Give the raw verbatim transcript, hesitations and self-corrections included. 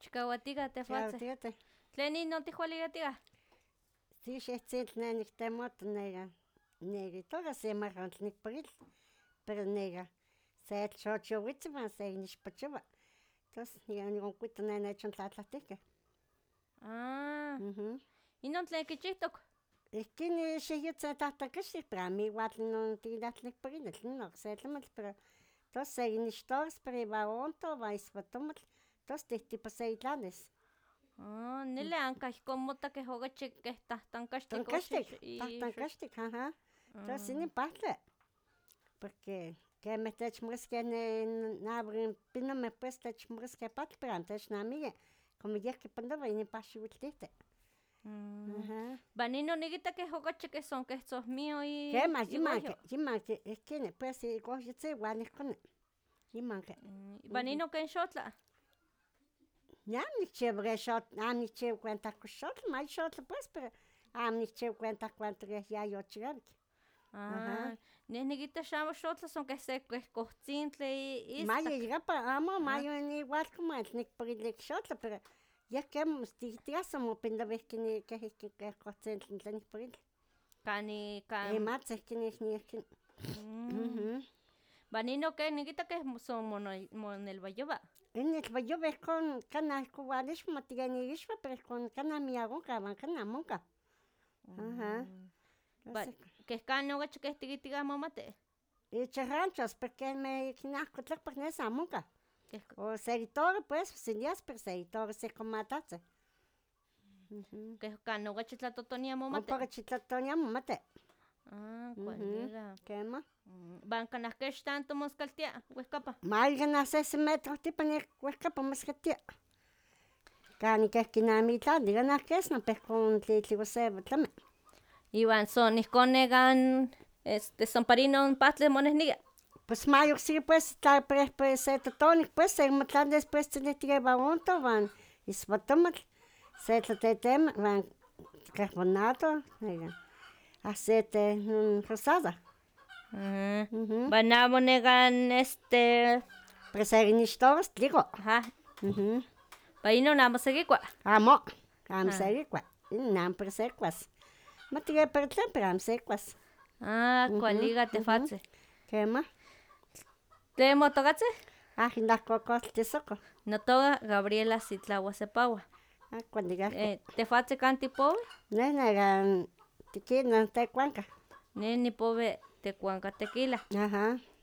Chikawatiga te Chao, fatse. fíjate. Tleni no tijualigatiga. Sí, xehtzintl ne nictemoto nega, nega toda se marrantl nicpagil, pero nega, se xochouitzman se inixpachowa. Entonces, niga niconcuito ne nechontlatlahtihkeh. Ah, Ujú. inon tlen kichihtok. Ihkin xihyotl tlahtlakixic, pero amo igual non tinahtl nicpagil, non okse tlamatl, pero tos se inixtoras, pero iwa onto, iwa iswatomatl, tos tihtipa se itlanis. Ah, nele anka ihkon mota keh okachi keh tahtankaxtik Tonkaxtik, oxix- tahtankaxtik, ajá. Entonces, Ah. inin pahtli, porque quemeh techmokisqueh ne naui pinomeh pues techmokisqueh pahtli, pero amo technamiki, como yeh kipanowa inin pahxiuiltihti. Mm. Ajá. Iwan inon nikita keh okachi keh son keh tzohmio i Quemah, yimanki, iuehyo. yimanki, ihkini, pues ikohyotzin iwan ihkoni, yimanki. Mm, Iwan inon ken xotla. Neh amo nikchiua keh xotl, amo nikchiua cuenta kox xotl, may xotl pues, pero amo nikchiua cuenta cuanto keh yayochikavik. Ah, neh nikita xamo xotla son keh se keh kohtzintli i- istak. Mayiyahpa, amo, Ah. mayo igual como el nicpakili xotla, pero yeh kemo mostihtias mopindowa ihkini keh ihki keh kohtzintli tlen nicpakili. Kani kan. Imatza ihkini ihkini. Mm. Ujú. Iwan inon keh nikita keh son mono- monelvayowa. Inilwayowa ihkon kanah ihkon ualixma ken iixpa, pero ihkon kanah miak onkah, iwan kanah amo onkah. Ajá. Iwan keh kanin okachi keh tikitikah momati. Ich ranchos, pero kemeh ik nahko tlakpak nes amo onkah. Keh O seguidora pues, sinias, pero seguidores ihkon matatzeh. Ujú. keh kanin okachi tlatotoniah momati. Ompa okachi tlatoniah momati. Ah, Ujú. kualiga. Kemah. Mm, Iwan kanah kech tanto moskaltia wehkapa. Mayo kanah sesen metrohtipa nik wehkapa moskaltia. Kanin keh kinami tlali, kanah kes nopehkon tlitliuasewa tlami. Iwan son ihkon nekan este son para inon pahtli monehnikia. Pues mayo oksiki pues tla pues se totonik pues sekimotlani después tzonihtika iwan onto wan iswatomatl, se tlatetema wan carbonato, iwan aceite non rosada. Ah, Ujú. Iwan amo nekan este, Pero sekinixtoras tliko. ajá, Ujú. iwan inon amo sekikua. Amo, amo Ah. sekikua, inin amo pero sekuas. Mati ke pero tlen, pero amo sekuas. Ah, Ujú, kualiga ujú. tefatzi. Kemah. ¿Tlen motokatzi? Ah, inahkokotl tisoko. Notoka Gabriela Sitlawa Sepawa. Ah, kualikahki. Eh, tefatzi kan tipowi? Neh nekan tikinon tekuanka. Ne nipowi Tekuanka Tequila. Ajá.